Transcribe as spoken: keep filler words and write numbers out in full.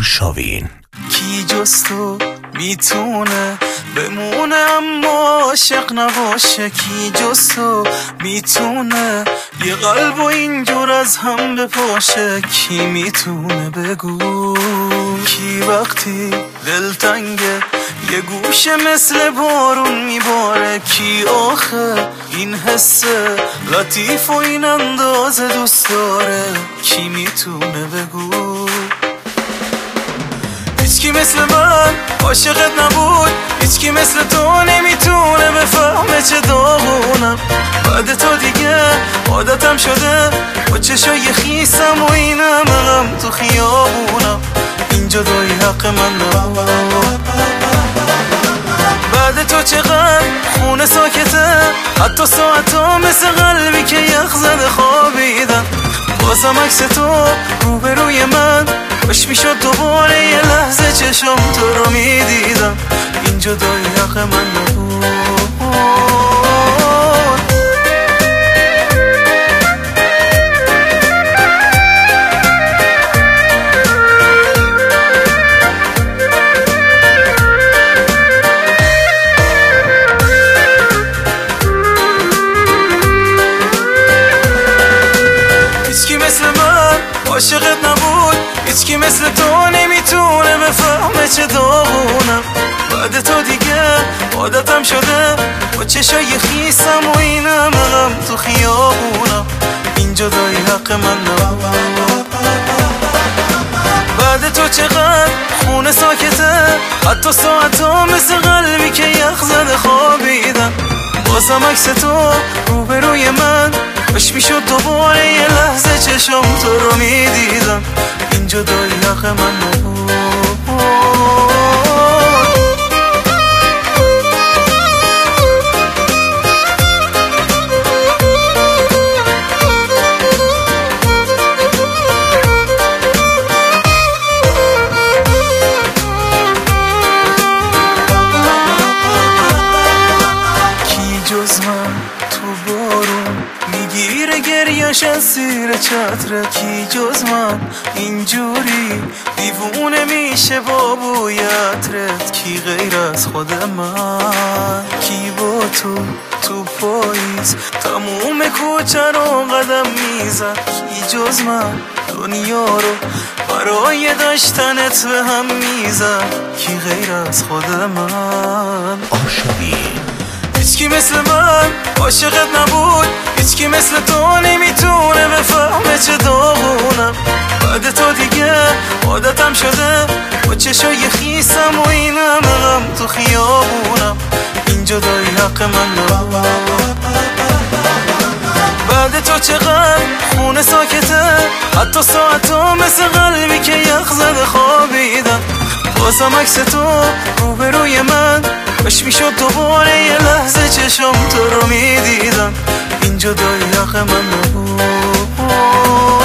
آرشاوین. کی جز تو میتونه بمونه اما عاشق نباشه؟ کی جز تو میتونه یه قلب و اینجور از هم بپاشه؟ کی میتونه بگو کی وقتی دلتنگه یه گوشه مثل بارون میباره؟ کی آخه این حسه لطیف و این اندازه دوست داره؟ کی میتونه بگو؟ هیچکی مثل من عاشقت نبود، هیچکی مثل تو نمیتونه بفهمه چه داغونم. بعد تو دیگه عادتم شده با چشای خیسم و اینم غم تو خیابونم. این جدایی حق من نبود. بعد تو چقدر خونه ساکته، حتی ساعتا مثل قلبی که یخ زده خوابیدن. بازم عکس تو روبروی من باش میشد دوباره یه لحظه چشم تو رو میدیدم. این جدایی حق من نبود. هیچکی مثل من عاشقت نبود، هیچکی مثل تو نمیتونه بفهمه چه داغونم. بعد تو دیگه عادتم شده با چشای خیسم و اینم غم تو خیابونم. این جدایی حق من نبود. بعد تو چقدر خونه ساکته، حتی ساعتا مثل قلبی که یخ زده خوابیدن. بازم عکس تو روبروی من باش میشد دوباره یه لحظه چشم تو رو میدیدم. این جدایی حق من نبود. کی جز من تو بارون میگیره گریش از زیر چتره؟ کی جز من اینجوری دیوونه میشه با بوی عطرت؟ کی غیر از خود من کی با تو تو پاییز تموم کوچه رو قدم میزد؟ کی جز من دنیا رو برای داشتنت به هم میزد؟ کی غیر از خود من؟ آرشاوین. هیچکی مثل من عاشقت نبود، هیچکی مثل تو نمیتونه بفهمه چه داغونم. بعد تو دیگه عادتم شده با چشای خیسم و اینم غم تو خیابونم. این جدایی حق من نبود. بعد تو چقدر خونه ساکته، حتی ساعتا مثل قلبی که یخ زده خوابیدن. بازم عکس تو روبروی من باش میشد دوباره یه لحظه چشم تو رو میدیدم. این جدایی حق من نبود.